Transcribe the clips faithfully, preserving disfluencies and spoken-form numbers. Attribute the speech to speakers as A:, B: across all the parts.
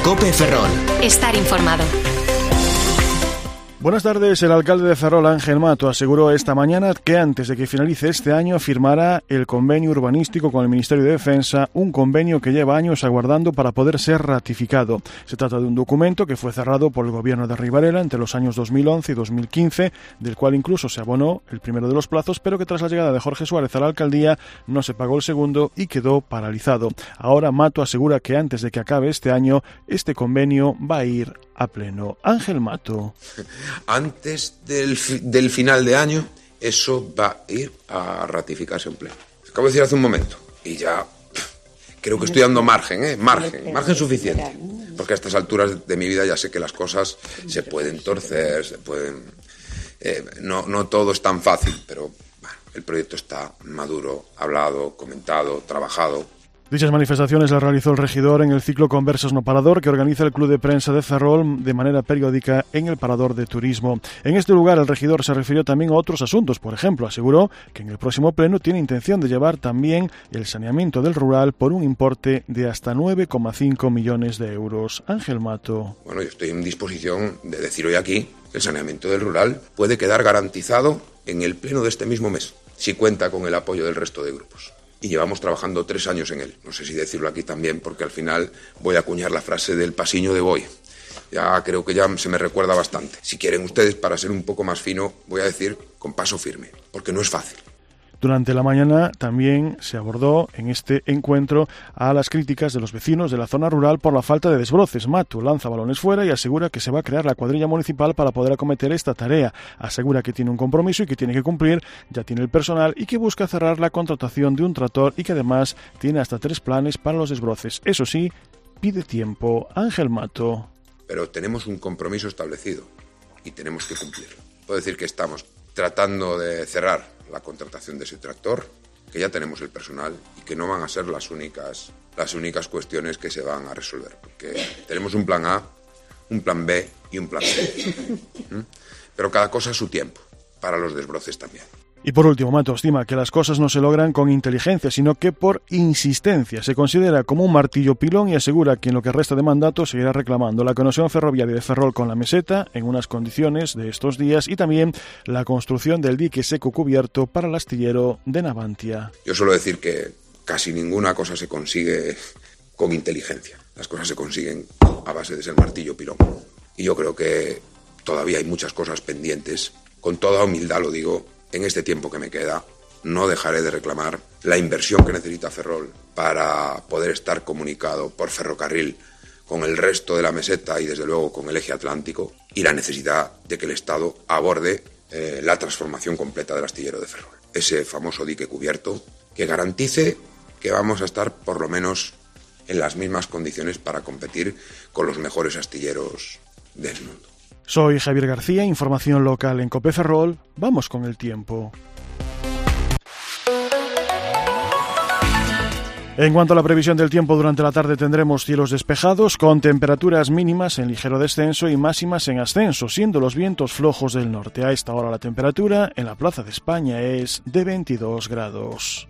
A: COPE Ferrol.
B: Estar informado.
C: Buenas tardes. El alcalde de Ferrol, Ángel Mato, aseguró esta mañana que antes de que finalice este año firmará el convenio urbanístico con el Ministerio de Defensa, un convenio que lleva años aguardando para poder ser ratificado. Se trata de un documento que fue cerrado por el gobierno de Ribarela entre los años dos mil once y dos mil quince, del cual incluso se abonó el primero de los plazos, pero que tras la llegada de Jorge Suárez a la alcaldía no se pagó el segundo y quedó paralizado. Ahora Mato asegura que antes de que acabe este año, este convenio va a ir a pleno. Ángel Mato.
D: Antes del, fi- del final de año, eso va a ir a ratificarse en pleno. Acabo de decir hace un momento, y ya pff, creo que estoy dando margen, ¿eh? Margen, margen suficiente. Porque a estas alturas de mi vida ya sé que las cosas se pueden torcer, se pueden... Eh, no, no todo es tan fácil, pero bueno, el proyecto está maduro, hablado, comentado, trabajado.
C: Dichas manifestaciones las realizó el regidor en el ciclo Conversos No Parador que organiza el Club de Prensa de Ferrol de manera periódica en el Parador de Turismo. En este lugar el regidor se refirió también a otros asuntos. Por ejemplo, aseguró que en el próximo pleno tiene intención de llevar también el saneamiento del rural por un importe de hasta nueve coma cinco millones de euros. Ángel Mato.
D: Bueno, yo estoy en disposición de decir hoy aquí que el saneamiento del rural puede quedar garantizado en el pleno de este mismo mes, si cuenta con el apoyo del resto de grupos. Y llevamos trabajando tres años en él. No sé si decirlo aquí también, porque al final voy a acuñar la frase del pasiño de Boy. Ya creo que ya se me recuerda bastante. Si quieren ustedes, para ser un poco más fino, voy a decir con paso firme, porque no es fácil.
C: Durante la mañana también se abordó en este encuentro a las críticas de los vecinos de la zona rural por la falta de desbroces. Mato lanza balones fuera y asegura que se va a crear la cuadrilla municipal para poder acometer esta tarea. Asegura que tiene un compromiso y que tiene que cumplir, ya tiene el personal y que busca cerrar la contratación de un tractor y que además tiene hasta tres planes para los desbroces. Eso sí, pide tiempo. Ángel Mato.
D: Pero tenemos un compromiso establecido y tenemos que cumplirlo. Puedo decir que estamos tratando de cerrar la contratación de ese tractor, que ya tenemos el personal y que no van a ser las únicas, las únicas cuestiones que se van a resolver, porque tenemos un plan A, un plan B y un plan C. ¿Mm? Pero cada cosa a su tiempo, para los desbroces también.
C: Y por último, Mato estima que las cosas no se logran con inteligencia, sino que por insistencia. Se considera como un martillo pilón y asegura que en lo que resta de mandato seguirá reclamando la conexión ferroviaria de Ferrol con la meseta en unas condiciones de estos días y también la construcción del dique seco cubierto para el astillero de Navantia.
D: Yo suelo decir que casi ninguna cosa se consigue con inteligencia. Las cosas se consiguen a base de ser martillo pilón. Y yo creo que todavía hay muchas cosas pendientes. Con toda humildad lo digo. En este tiempo que me queda, no dejaré de reclamar la inversión que necesita Ferrol para poder estar comunicado por ferrocarril con el resto de la meseta y, desde luego, con el eje atlántico, y la necesidad de que el Estado aborde eh, la transformación completa del astillero de Ferrol. Ese famoso dique cubierto que garantice que vamos a estar, por lo menos, en las mismas condiciones para competir con los mejores astilleros del mundo.
C: Soy Javier García, información local en COPE Ferrol. Vamos con el tiempo. En cuanto a la previsión del tiempo, durante la tarde tendremos cielos despejados con temperaturas mínimas en ligero descenso y máximas en ascenso, siendo los vientos flojos del norte. A esta hora la temperatura en la Plaza de España es de veintidós grados.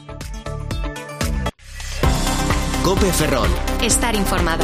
A: COPE Ferrol.
B: Estar informado.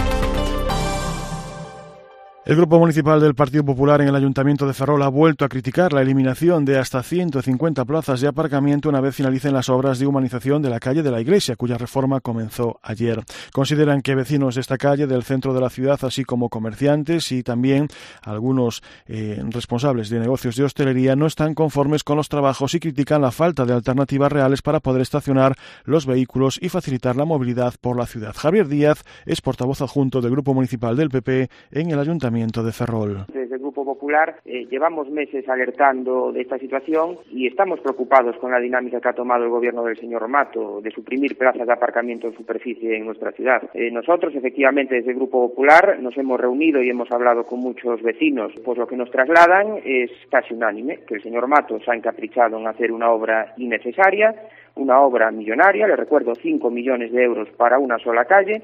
C: El Grupo Municipal del Partido Popular en el Ayuntamiento de Ferrol ha vuelto a criticar la eliminación de hasta ciento cincuenta plazas de aparcamiento una vez finalicen las obras de humanización de la calle de la Iglesia, cuya reforma comenzó ayer. Consideran que vecinos de esta calle, del centro de la ciudad, así como comerciantes y también algunos eh, responsables de negocios de hostelería, no están conformes con los trabajos y critican la falta de alternativas reales para poder estacionar los vehículos y facilitar la movilidad por la ciudad. Javier Díaz es portavoz adjunto del Grupo Municipal del P P en el Ayuntamiento de Ferrol.
E: Desde el Grupo Popular eh, llevamos meses alertando de esta situación y estamos preocupados con la dinámica que ha tomado el gobierno del señor Mato de suprimir plazas de aparcamiento en superficie en nuestra ciudad. Eh, nosotros, efectivamente, desde el Grupo Popular nos hemos reunido y hemos hablado con muchos vecinos, pues lo que nos trasladan es casi unánime, que el señor Mato se ha encaprichado en hacer una obra innecesaria, una obra millonaria, le recuerdo, cinco millones de euros para una sola calle,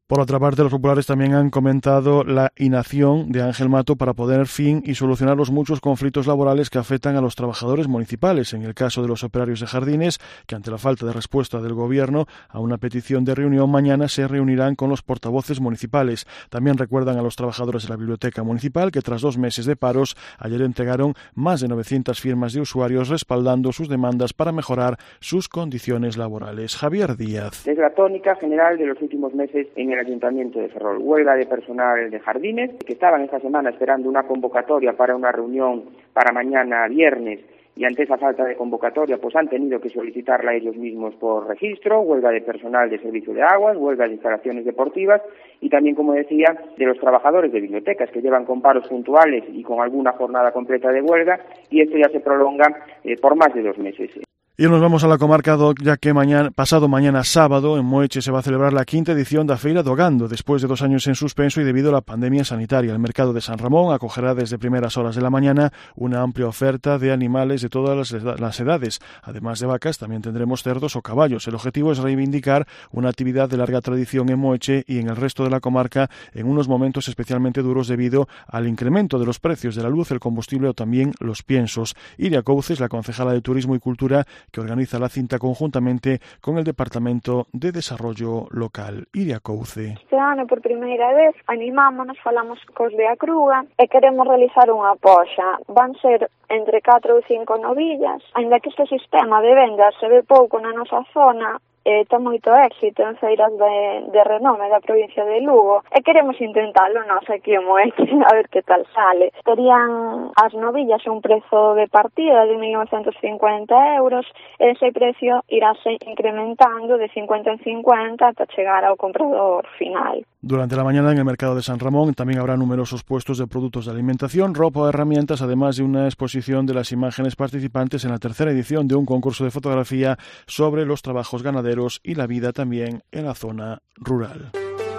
C: Por otra parte, los populares también han comentado la inacción de Ángel Mato para poner fin y solucionar los muchos conflictos laborales que afectan a los trabajadores municipales. En el caso de los operarios de jardines, que ante la falta de respuesta del Gobierno a una petición de reunión, mañana se reunirán con los portavoces municipales. También recuerdan a los trabajadores de la Biblioteca Municipal que tras dos meses de paros, ayer entregaron más de novecientas firmas de usuarios respaldando sus demandas para mejorar sus condiciones laborales. Javier Díaz.
E: Es la tónica general de los últimos meses en el Ayuntamiento de Ferrol. Huelga de personal de jardines, que estaban esta semana esperando una convocatoria para una reunión para mañana viernes, y ante esa falta de convocatoria pues han tenido que solicitarla ellos mismos por registro. Huelga de personal de servicio de aguas, huelga de instalaciones deportivas y también, como decía, de los trabajadores de bibliotecas, que llevan con paros puntuales y con alguna jornada completa de huelga, y esto ya se prolonga eh, por más de dos meses.
C: Y nos vamos a la comarca do, ya que mañana, pasado mañana sábado en Moeche se va a celebrar la quinta edición da Feira do Gando, después de dos años en suspenso y debido a la pandemia sanitaria. El mercado de San Ramón acogerá desde primeras horas de la mañana una amplia oferta de animales de todas las, las edades. Además de vacas, también tendremos cerdos o caballos. El objetivo es reivindicar una actividad de larga tradición en Moeche y en el resto de la comarca en unos momentos especialmente duros debido al incremento de los precios de la luz, el combustible o también los piensos. Iria Couces, la concejala de Turismo y Cultura, que organiza la cinta conjuntamente con el Departamento de Desarrollo Local. Iria Couce.
F: Este ano, por primeira vez, animámonos, falamos cos de Acruga e queremos realizar unha poxa. Van ser entre catro ou cinco novillas, aínda que este sistema de vendas se ve pouco na nosa zona, Eh, ten moito éxito en feiras de, de renome da provincia de Lugo e queremos intentalo nós aquí en Moeche a ver que tal sale. Terían as novillas un prezo de partida de mil novecientos cincuenta euros e ese precio iráse incrementando de cincuenta en cincuenta ata chegar ao comprador final.
C: Durante la mañana en el mercado de San Ramón también habrá numerosos puestos de productos de alimentación, ropa o herramientas, además de una exposición de las imágenes participantes en la tercera edición de un concurso de fotografía sobre los trabajos ganaderos y la vida también en la zona rural.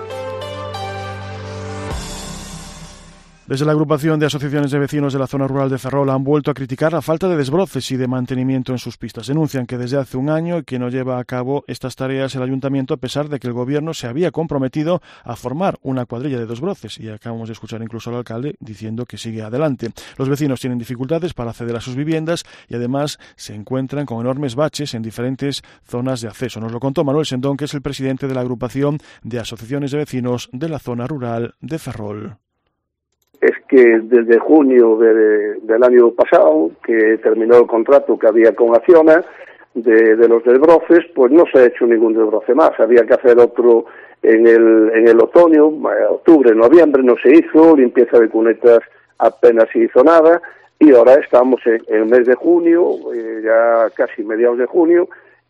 C: Desde la agrupación de asociaciones de vecinos de la zona rural de Ferrol han vuelto a criticar la falta de desbroces y de mantenimiento en sus pistas. Denuncian que desde hace un año que no lleva a cabo estas tareas el ayuntamiento, a pesar de que el gobierno se había comprometido a formar una cuadrilla de desbroces, y acabamos de escuchar incluso al alcalde diciendo que sigue adelante. Los vecinos tienen dificultades para acceder a sus viviendas y además se encuentran con enormes baches en diferentes zonas de acceso. Nos lo contó Manuel Sendón, que es el presidente de la agrupación de asociaciones de vecinos de la zona rural de Ferrol.
G: Es que desde junio de, del año pasado, que terminó el contrato que había con Acciona de, de los desbroces, pues no se ha hecho ningún desbroce más. Había que hacer otro en el, en el otoño, octubre, noviembre, no se hizo, limpieza de cunetas apenas se hizo nada, y ahora estamos en, en el mes de junio, eh, ya casi mediados de junio,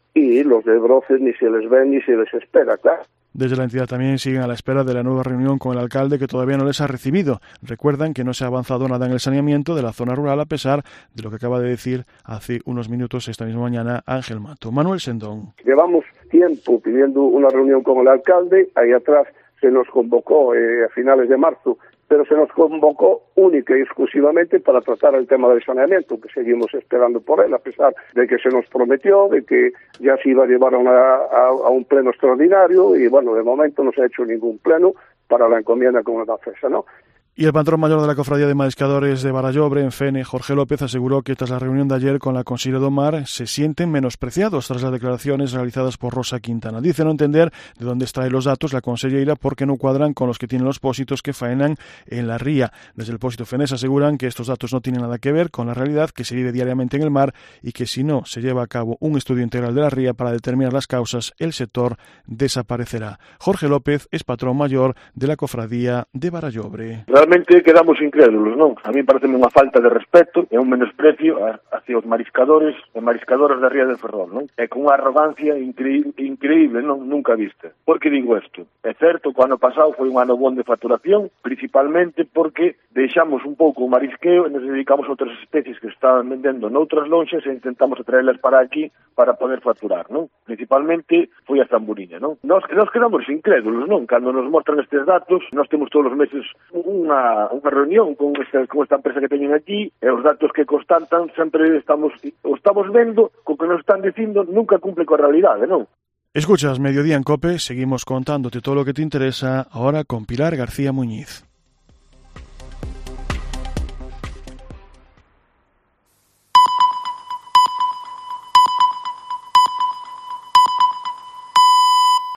G: y los desbroces ni se les ven ni se les espera, claro.
C: Desde la entidad también siguen a la espera de la nueva reunión con el alcalde, que todavía no les ha recibido. Recuerdan que no se ha avanzado nada en el saneamiento de la zona rural, a pesar de lo que acaba de decir hace unos minutos, esta misma mañana, Ángel Mato. Manuel Sendón.
G: Llevamos tiempo pidiendo una reunión con el alcalde. Ahí atrás se nos convocó eh, a finales de marzo, pero se nos convocó única y exclusivamente para tratar el tema del saneamiento, que seguimos esperando por él, a pesar de que se nos prometió, de que ya se iba a llevar a, una, a, a un pleno extraordinario, y bueno, de momento no se ha hecho ningún pleno para la encomienda con la FESA, ¿no?
C: Y el patrón mayor de la Cofradía de Mariscadores de Barallobre, en Fene, Jorge López, aseguró que tras la reunión de ayer con la Consilla do Mar se sienten menospreciados tras las declaraciones realizadas por Rosa Quintana. Dice no entender de dónde extrae los datos la conselleira porque no cuadran con los que tienen los pósitos que faenan en la ría. Desde el pósito fenés aseguran que estos datos no tienen nada que ver con la realidad que se vive diariamente en el mar y que si no se lleva a cabo un estudio integral de la ría para determinar las causas, el sector desaparecerá. Jorge López es patrón mayor de la Cofradía de Barallobre.
H: Realmente quedamos incrédulos, non? A mí parece unha falta de respeto e un menosprecio hacia os mariscadores e mariscadoras da ría de Ferrol, non? E con unha arrogancia increíble, increíble, non? Nunca vista. Por que digo isto? É certo que o ano pasado foi un ano bon de facturación, principalmente porque deixamos un pouco o marisqueo e nos dedicamos a outras especies que estaban vendendo noutras lonxas e intentamos atraerlas para aquí para poder facturar, non? Principalmente foi a zamburiña, non? Nos, nos quedamos incrédulos, non? Cando nos mostran estes datos, nós temos todos os meses unha unha reunión con esta, con esta empresa que teñen aquí, e os datos que constatan sempre estamos o estamos vendo, co que nos están dicindo nunca cumple coa realidade, non?
C: Escuchas Mediodía en COPE, seguimos contándote todo lo que te interesa, ahora con Pilar García Muñiz.